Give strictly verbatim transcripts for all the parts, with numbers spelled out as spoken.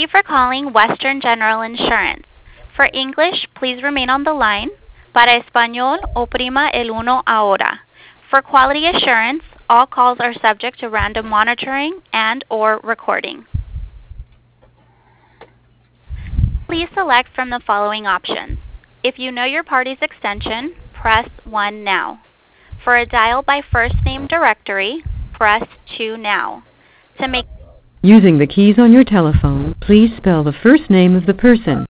you for calling Western General Insurance. For English, please remain on the line. Para español, oprima el uno ahora. For quality assurance, all calls are subject to random monitoring and or recording. Please select from the following options. If you know your party's extension, press one now. For a dial by first name directory, press two now. To make Using the keys on your telephone, please spell the first name of the person.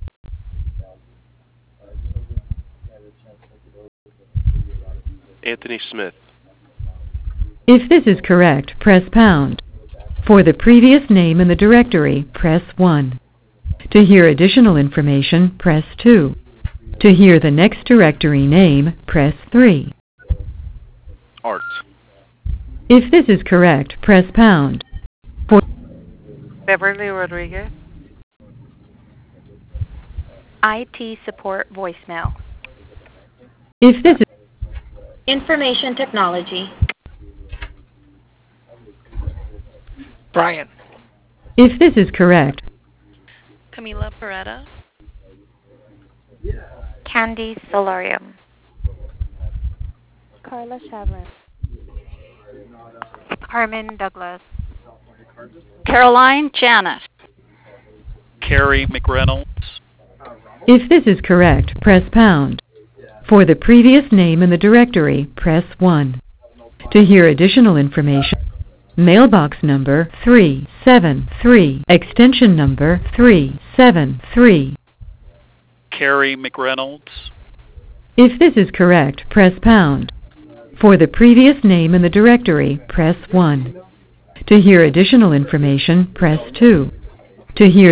Anthony Smith. If this is correct, press pound. For the previous name in the directory, press one. To hear additional information, press two. To hear the next directory name, press three. Art. If this is correct, press pound. For Beverly Rodriguez. I T support voicemail. If this is Information technology. Brian. If this is correct, Camila Peretta. Candy Solarium. Carla Chavrin. Carmen Douglas. Caroline Janis. Carrie McReynolds. if this is correct, press pound. For the previous name in the directory, press one. To hear additional information, mailbox number three seven three, extension number three seven three. Carrie McReynolds. If this is correct, press pound. For the previous name in the directory, press one. To hear additional information, press two. To hear